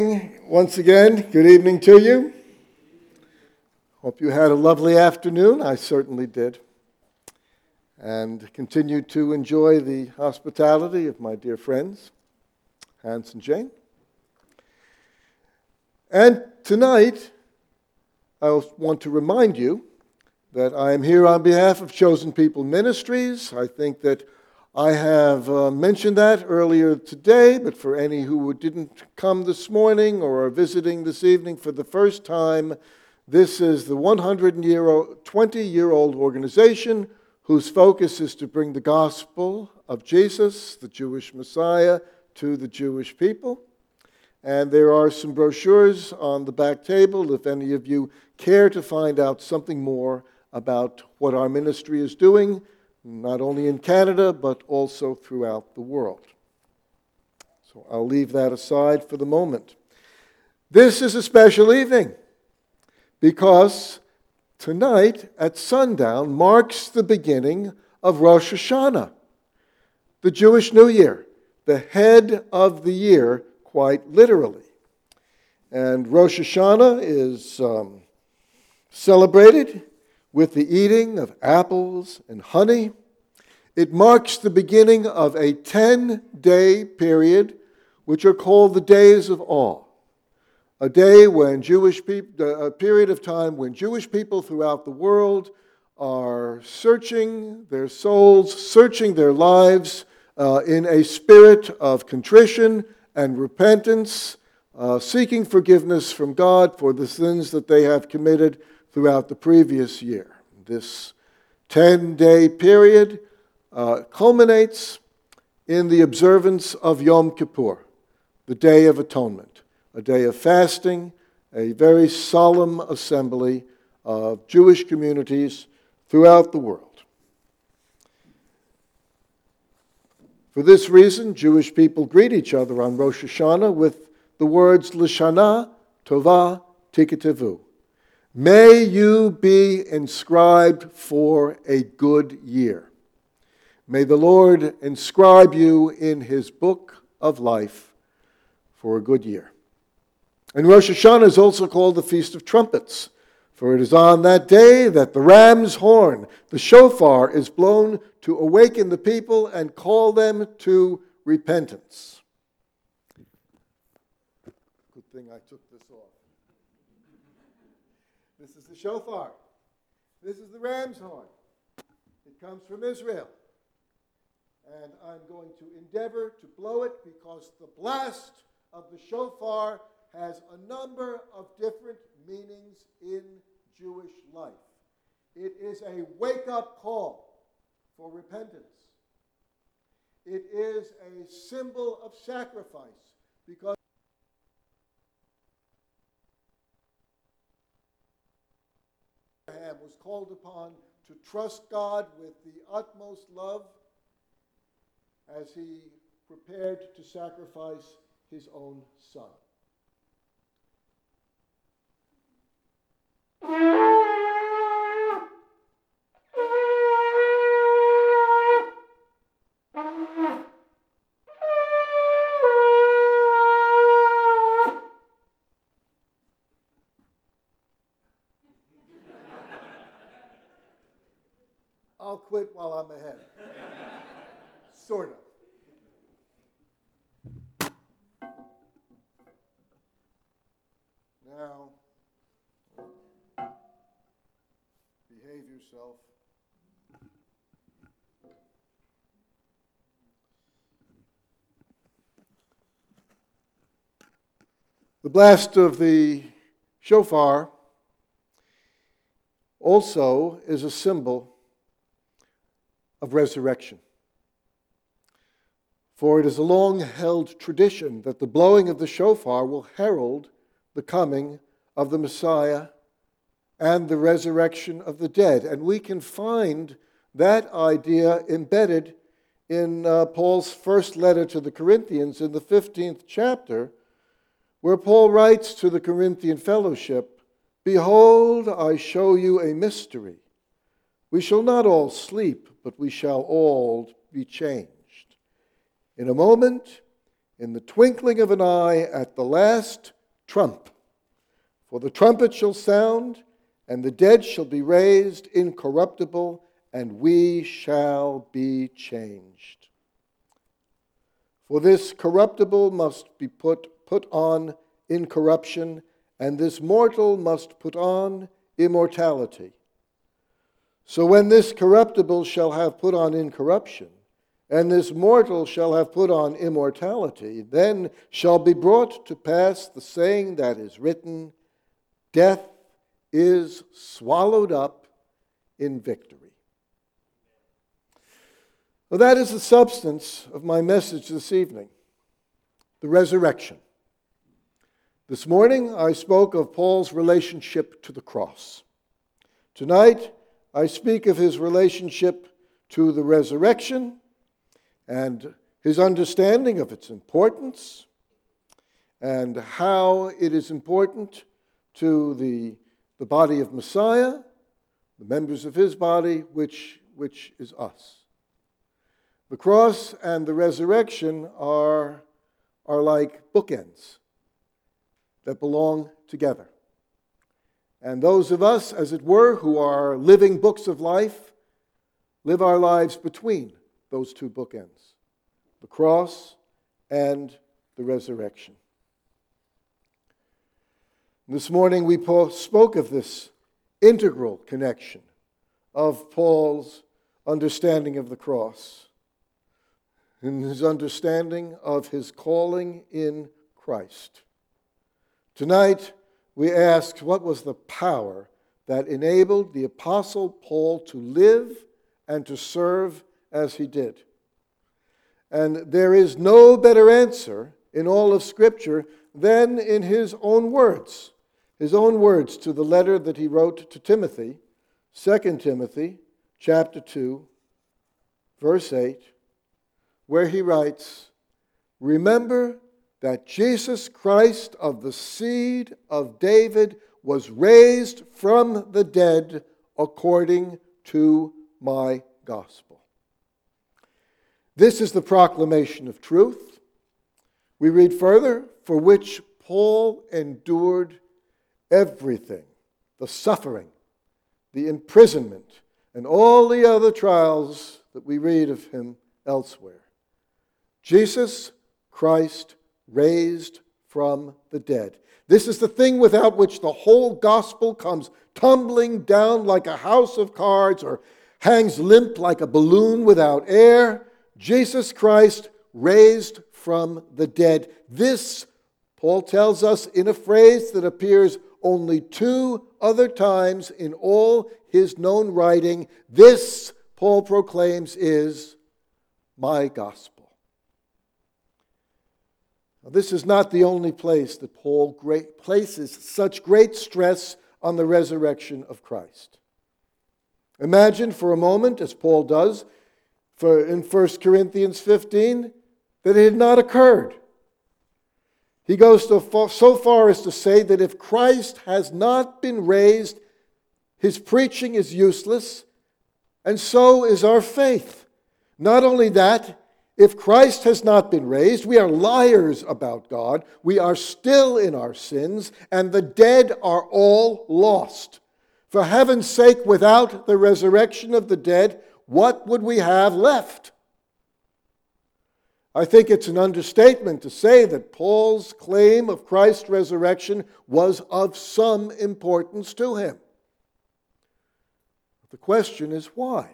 Once again, good evening to you. Hope you had a lovely afternoon. I certainly did. And continue to enjoy the hospitality of my dear friends, Hans and Jane. And tonight, I want to remind you that I am here on behalf of Chosen People Ministries. I think that I have mentioned that earlier today, but for any who didn't come this morning or are visiting this evening for the first time, this is the 120-year-old organization whose focus is to bring the gospel of Jesus, the Jewish Messiah, to the Jewish people. And there are some brochures on the back table if any of you care to find out something more about what our ministry is doing, not only in Canada, but also throughout the world. So I'll leave that aside for the moment. This is a special evening because tonight at sundown marks the beginning of Rosh Hashanah, the Jewish New Year, the head of the year, quite literally. And Rosh Hashanah is celebrated with the eating of apples and honey. It marks the beginning of a 10-day period, which are called the Days of Awe. A day when a period of time when Jewish people throughout the world are searching their souls, searching their lives in a spirit of contrition and repentance, seeking forgiveness from God for the sins that they have committed throughout the previous year. This 10-day period culminates in the observance of Yom Kippur, the Day of Atonement, a day of fasting, a very solemn assembly of Jewish communities throughout the world. For this reason, Jewish people greet each other on Rosh Hashanah with the words L'Shana Tova Tiketevu. May you be inscribed for a good year. May the Lord inscribe you in His book of life for a good year. And Rosh Hashanah is also called the Feast of Trumpets, for it is on that day that the ram's horn, the shofar, is blown to awaken the people and call them to repentance. Good thing I took this off. This is the shofar. This is the ram's horn. It comes from Israel. And I'm going to endeavor to blow it because the blast of the shofar has a number of different meanings in Jewish life. It is a wake-up call for repentance. It is a symbol of sacrifice because Abraham was called upon to trust God with the utmost love as he prepared to sacrifice his own son. I'll quit while I'm ahead. Sort of. Now, behave yourself. The blast of the shofar also is a symbol of resurrection. For it is a long-held tradition that the blowing of the shofar will herald the coming of the Messiah and the resurrection of the dead. And we can find that idea embedded in Paul's first letter to the Corinthians in the 15th chapter, where Paul writes to the Corinthian fellowship, "Behold, I show you a mystery. We shall not all sleep, but we shall all be changed. In a moment, in the twinkling of an eye at the last trump. For the trumpet shall sound, and the dead shall be raised incorruptible, and we shall be changed. For this corruptible must be put on incorruption, and this mortal must put on immortality. So when this corruptible shall have put on incorruption, and this mortal shall have put on immortality, then shall be brought to pass the saying that is written, death is swallowed up in victory. Well, that is the substance of my message this evening, the resurrection. This morning I spoke of Paul's relationship to the cross. Tonight I speak of his relationship to the resurrection and his understanding of its importance and how it is important to the body of Messiah, the members of his body, which is us. The cross and the resurrection are like bookends that belong together. And those of us, as it were, who are living books of life, live our lives between those two bookends, the cross and the resurrection. This morning we spoke of this integral connection of Paul's understanding of the cross and his understanding of his calling in Christ. Tonight we ask, what was the power that enabled the Apostle Paul to live and to serve as he did? And there is no better answer in all of Scripture than in his own words. His own words to the letter that he wrote to Timothy, 2 Timothy chapter 2, verse 8, where he writes, "Remember that Jesus Christ of the seed of David was raised from the dead according to my gospel." This is the proclamation of truth. We read further, for which Paul endured everything, the suffering, the imprisonment, and all the other trials that we read of him elsewhere. Jesus Christ raised from the dead. This is the thing without which the whole gospel comes tumbling down like a house of cards or hangs limp like a balloon without air. Jesus Christ raised from the dead. This, Paul tells us in a phrase that appears only 2 other times in all his known writing. This, Paul proclaims, is my gospel. Now, this is not the only place that Paul places such great stress on the resurrection of Christ. Imagine for a moment, as Paul does in 1 Corinthians 15, that it had not occurred. He goes so far as to say that if Christ has not been raised, his preaching is useless, and so is our faith. Not only that, if Christ has not been raised, we are liars about God, we are still in our sins, and the dead are all lost. For heaven's sake, without the resurrection of the dead, what would we have left? I think it's an understatement to say that Paul's claim of Christ's resurrection was of some importance to him. The question is why?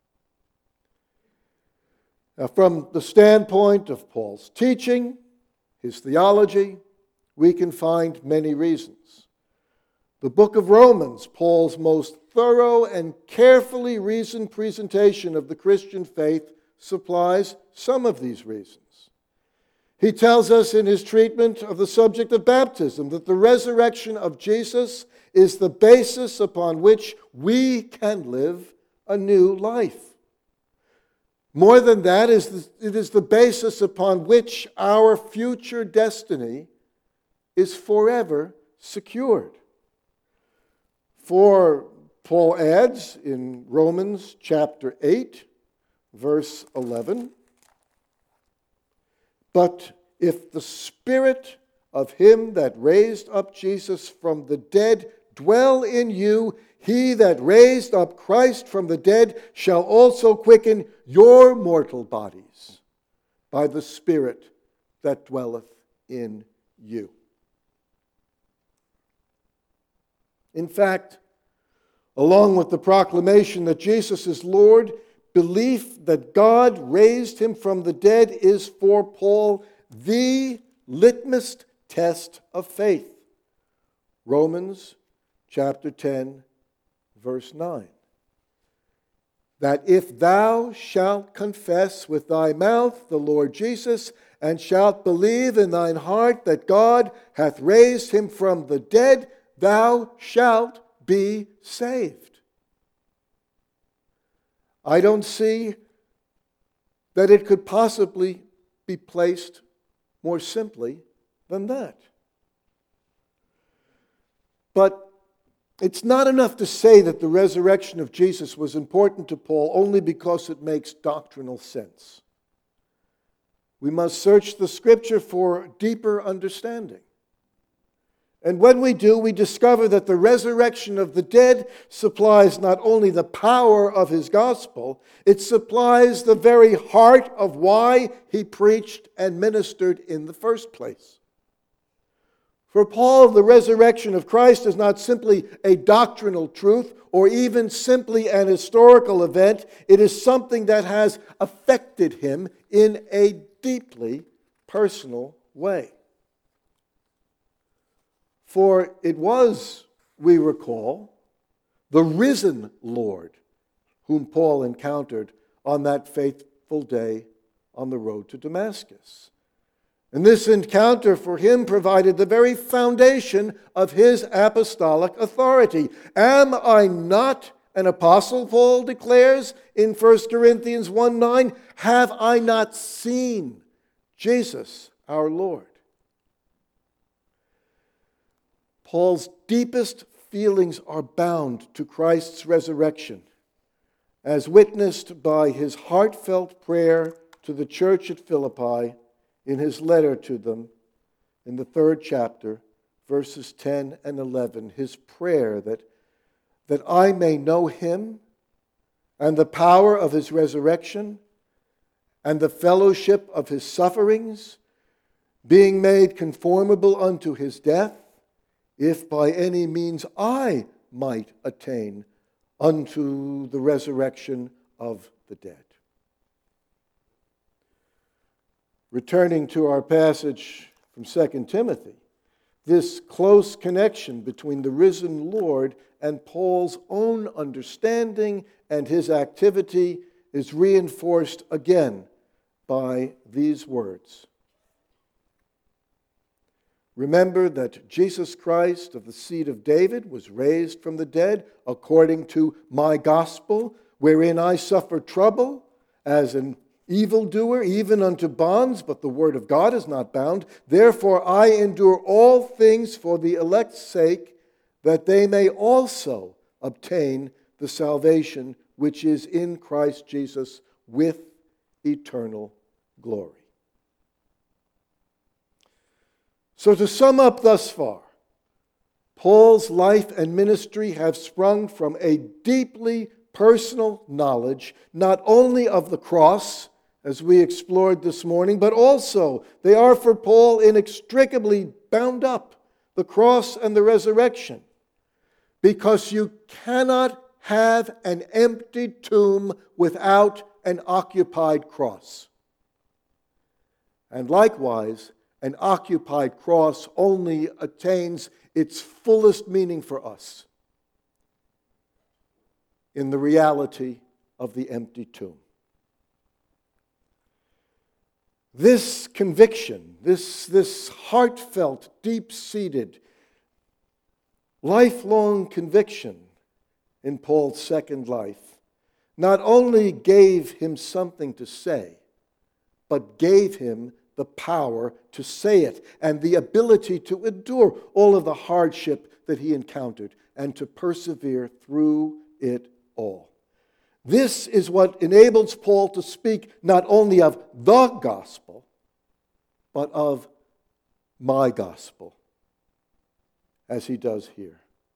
Now, from the standpoint of Paul's teaching, his theology, we can find many reasons. The book of Romans, Paul's most thorough and carefully reasoned presentation of the Christian faith, supplies some of these reasons. He tells us in his treatment of the subject of baptism that the resurrection of Jesus is the basis upon which we can live a new life. More than that, it is the basis upon which our future destiny is forever secured. For Paul adds in Romans chapter 8, verse 11, "But if the Spirit of him that raised up Jesus from the dead dwell in you, he that raised up Christ from the dead shall also quicken your mortal bodies by the Spirit that dwelleth in you. In fact, along with the proclamation that Jesus is Lord, belief that God raised him from the dead is for Paul the litmus test of faith. Romans chapter 10, verse 9. That if thou shalt confess with thy mouth the Lord Jesus, and shalt believe in thine heart that God hath raised him from the dead, thou shalt be saved. I don't see that it could possibly be placed more simply than that. But it's not enough to say that the resurrection of Jesus was important to Paul only because it makes doctrinal sense. We must search the Scripture for deeper understanding. And when we do, we discover that the resurrection of the dead supplies not only the power of his gospel, it supplies the very heart of why he preached and ministered in the first place. For Paul, the resurrection of Christ is not simply a doctrinal truth or even simply an historical event. It is something that has affected him in a deeply personal way. For it was, we recall, the risen Lord whom Paul encountered on that fateful day on the road to Damascus. And this encounter for him provided the very foundation of his apostolic authority. Am I not an apostle, Paul declares in 1 Corinthians 1:9? Have I not seen Jesus our Lord? Paul's deepest feelings are bound to Christ's resurrection, as witnessed by his heartfelt prayer to the church at Philippi in his letter to them in the 3rd chapter, verses 10 and 11, his prayer that I may know him and the power of his resurrection and the fellowship of his sufferings, being made conformable unto his death, if by any means I might attain unto the resurrection of the dead. Returning to our passage from 2 Timothy, this close connection between the risen Lord and Paul's own understanding and his activity is reinforced again by these words. Remember that Jesus Christ of the seed of David was raised from the dead according to my gospel, wherein I suffer trouble as an evildoer, even unto bonds, but the word of God is not bound. Therefore I endure all things for the elect's sake, that they may also obtain the salvation which is in Christ Jesus with eternal glory. So to sum up thus far, Paul's life and ministry have sprung from a deeply personal knowledge, not only of the cross, as we explored this morning, but also they are for Paul inextricably bound up, the cross and the resurrection, because you cannot have an empty tomb without an occupied cross. And likewise, an occupied cross only attains its fullest meaning for us in the reality of the empty tomb. This conviction, this heartfelt, deep-seated, lifelong conviction in Paul's second life not only gave him something to say, but gave him the power to say it and the ability to endure all of the hardship that he encountered and to persevere through it all. This is what enables Paul to speak not only of the gospel, but of my gospel, as he does here.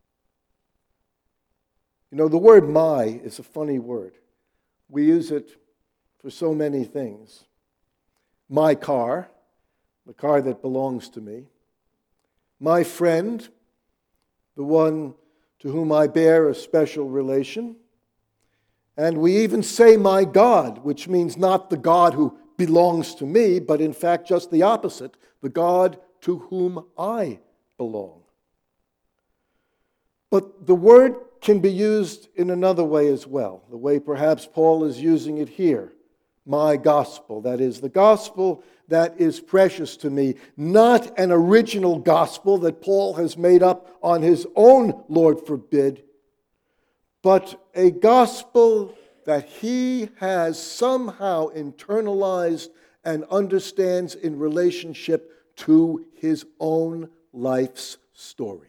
You know, the word my is a funny word. We use it for so many things. My car, the car that belongs to me. My friend, the one to whom I bear a special relation. And we even say my God, which means not the God who belongs to me, but in fact just the opposite, the God to whom I belong. But the word can be used in another way as well, the way perhaps Paul is using it here. My gospel, that is, the gospel that is precious to me, not an original gospel that Paul has made up on his own, Lord forbid, but a gospel that he has somehow internalized and understands in relationship to his own life's story.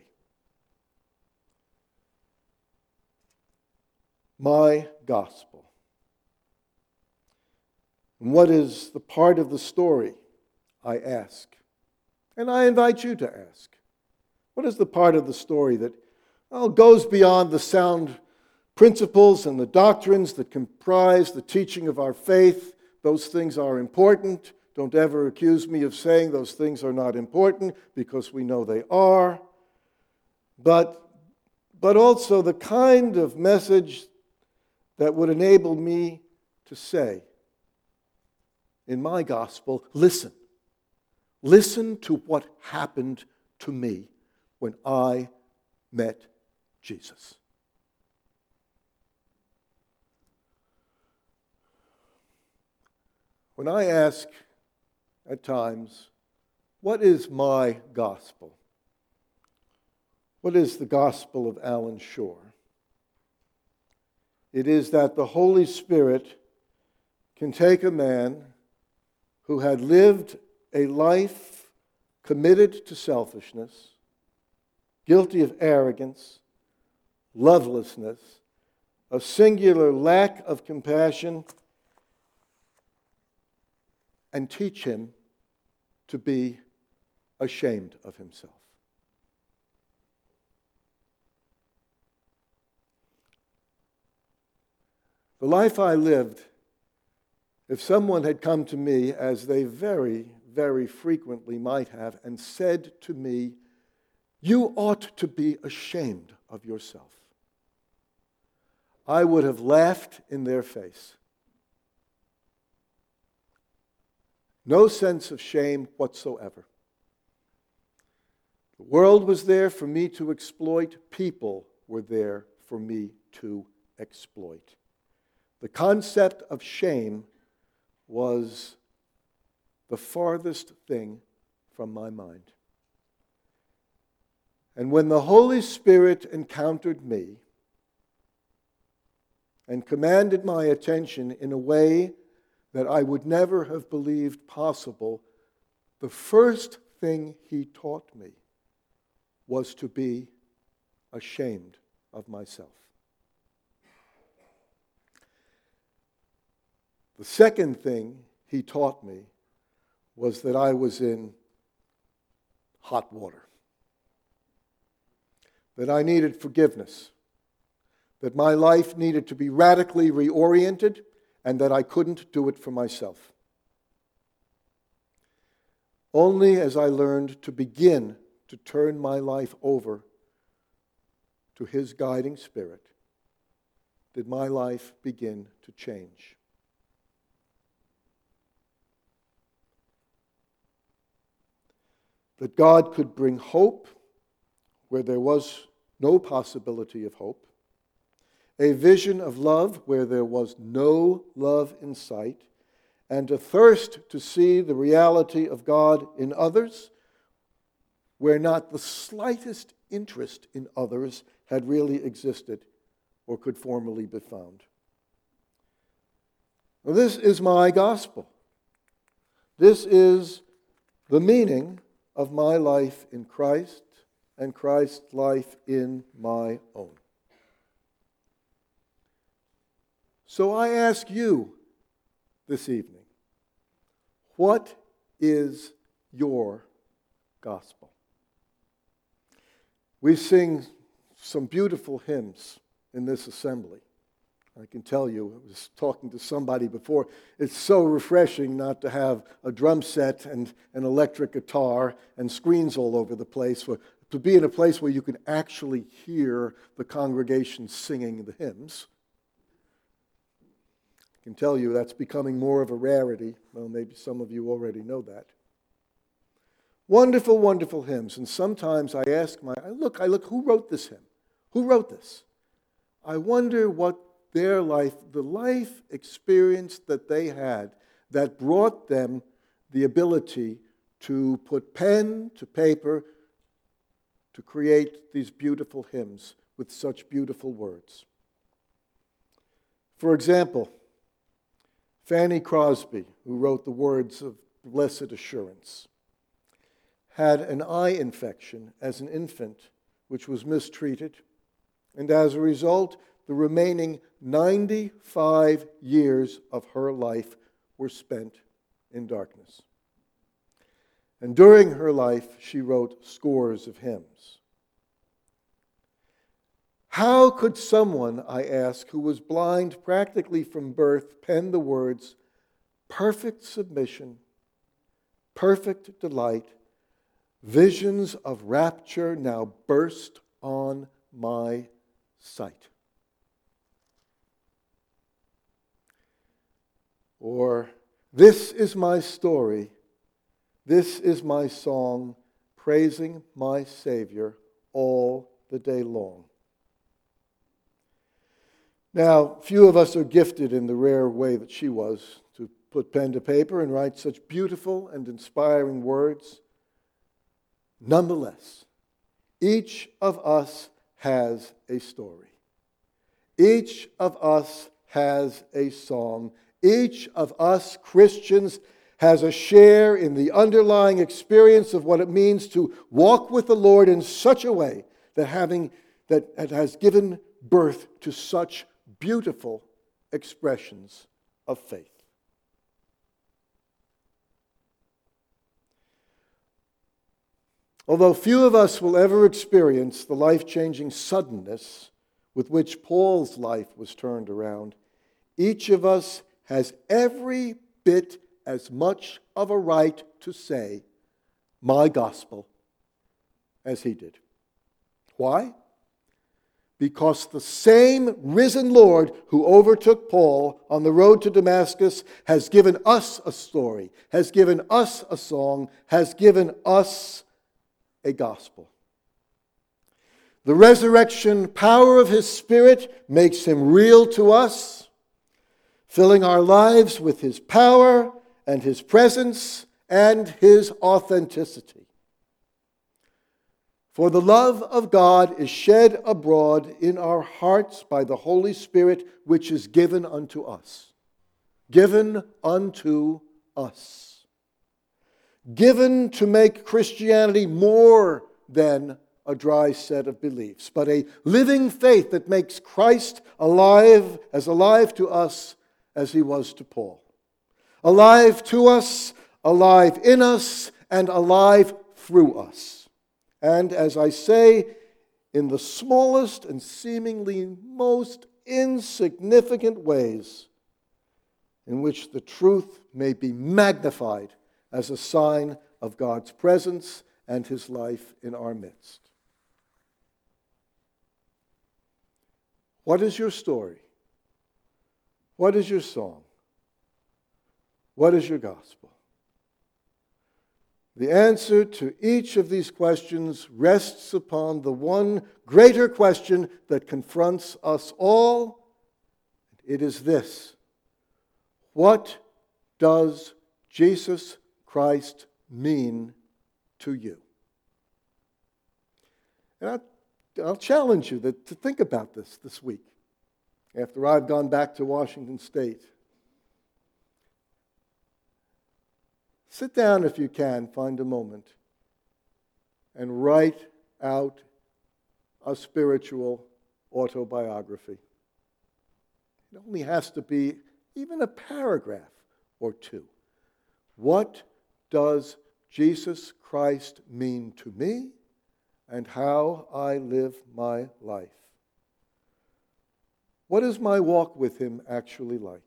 My gospel. And what is the part of the story, I ask? And I invite you to ask. What is the part of the story that goes beyond the sound principles and the doctrines that comprise the teaching of our faith? Those things are important. Don't ever accuse me of saying those things are not important, because we know they are. But also the kind of message that would enable me to say, in my gospel, listen. Listen to what happened to me when I met Jesus. When I ask at times, what is my gospel? What is the gospel of Alan Shore? It is that the Holy Spirit can take a man who had lived a life committed to selfishness, guilty of arrogance, lovelessness, a singular lack of compassion, and teach him to be ashamed of himself. The life I lived, if someone had come to me, as they very, very frequently might have, and said to me, "You ought to be ashamed of yourself," I would have laughed in their face. No sense of shame whatsoever. The world was there for me to exploit. People were there for me to exploit. The concept of shame was the farthest thing from my mind. And when the Holy Spirit encountered me and commanded my attention in a way that I would never have believed possible, the first thing he taught me was to be ashamed of myself. The second thing he taught me was that I was in hot water, that I needed forgiveness, that my life needed to be radically reoriented, and that I couldn't do it for myself. Only as I learned to begin to turn my life over to his guiding spirit did my life begin to change. That God could bring hope where there was no possibility of hope, a vision of love where there was no love in sight, and a thirst to see the reality of God in others where not the slightest interest in others had really existed or could formally be found. Now, this is my gospel. This is the meaning of my life in Christ and Christ's life in my own. So I ask you this evening, what is your gospel. We sing some beautiful hymns in this assembly. I can tell you, I was talking to somebody before, it's so refreshing not to have a drum set and an electric guitar and screens all over the place, to be in a place where you can actually hear the congregation singing the hymns. I can tell you that's becoming more of a rarity. Well, maybe some of you already know that. Wonderful, wonderful hymns. And sometimes I ask I look, who wrote this hymn? Who wrote this? I wonder what their life, the life experience that they had that brought them the ability to put pen to paper to create these beautiful hymns with such beautiful words. For example, Fanny Crosby, who wrote the words of Blessed Assurance, had an eye infection as an infant, which was mistreated, and as a result, the remaining 95 years of her life were spent in darkness. And during her life, she wrote scores of hymns. How could someone, I ask, who was blind practically from birth, pen the words, perfect submission, perfect delight, visions of rapture now burst on my sight? Or, this is my story, this is my song, praising my Savior all the day long. Now, few of us are gifted in the rare way that she was to put pen to paper and write such beautiful and inspiring words. Nonetheless, each of us has a story. Each of us has a song. Each of us Christians has a share in the underlying experience of what it means to walk with the Lord in such a way that has given birth to such beautiful expressions of faith. Although few of us will ever experience the life-changing suddenness with which Paul's life was turned around, each of us has every bit as much of a right to say, my gospel, as he did. Why? Because the same risen Lord who overtook Paul on the road to Damascus has given us a story, has given us a song, has given us a gospel. The resurrection power of his Spirit makes him real to us, filling our lives with his power and his presence and his authenticity. For the love of God is shed abroad in our hearts by the Holy Spirit, which is given unto us. Given unto us. Given to make Christianity more than a dry set of beliefs, but a living faith that makes Christ alive to us as he was to Paul. Alive to us, alive in us, and alive through us. And as I say, in the smallest and seemingly most insignificant ways in which the truth may be magnified as a sign of God's presence and his life in our midst. What is your story? What is your song? What is your gospel? The answer to each of these questions rests upon the one greater question that confronts us all. It is this: what does Jesus Christ mean to you? And I'll challenge you to think about this week, after I've gone back to Washington State. Sit down if you can, find a moment, and write out a spiritual autobiography. It only has to be even a paragraph or two. What does Jesus Christ mean to me and how I live my life? What is my walk with him actually like?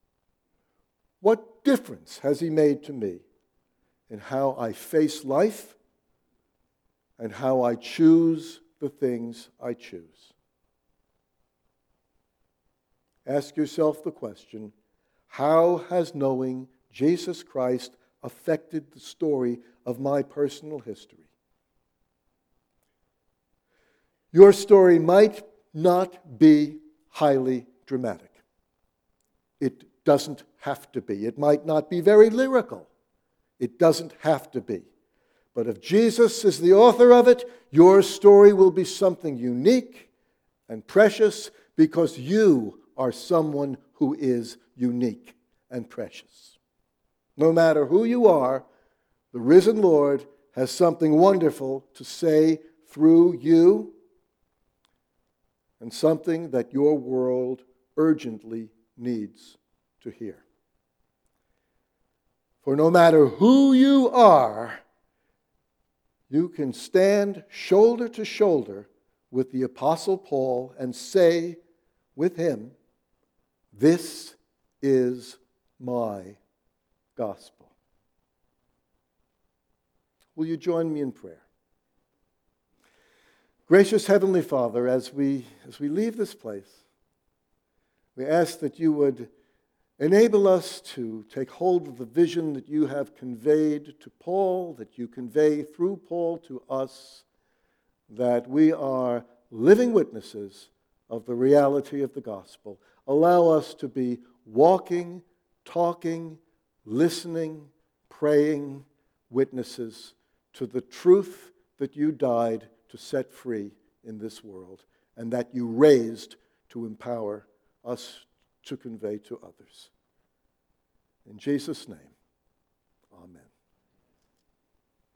What difference has he made to me in how I face life and how I choose the things I choose? Ask yourself the question, how has knowing Jesus Christ affected the story of my personal history? Your story might not be highly dramatic. It doesn't have to be. It might not be very lyrical. It doesn't have to be. But if Jesus is the author of it, your story will be something unique and precious because you are someone who is unique and precious. No matter who you are, the risen Lord has something wonderful to say through you and something that your world urgently needs to hear. For no matter who you are, you can stand shoulder to shoulder with the Apostle Paul and say with him, "This is my gospel." Will you join me in prayer? Gracious Heavenly Father, as we leave this place, we ask that you would enable us to take hold of the vision that you have conveyed to Paul, that you convey through Paul to us, that we are living witnesses of the reality of the gospel. Allow us to be walking, talking, listening, praying witnesses to the truth that you died to set free in this world and that you raised to empower us to convey to others. In Jesus' name.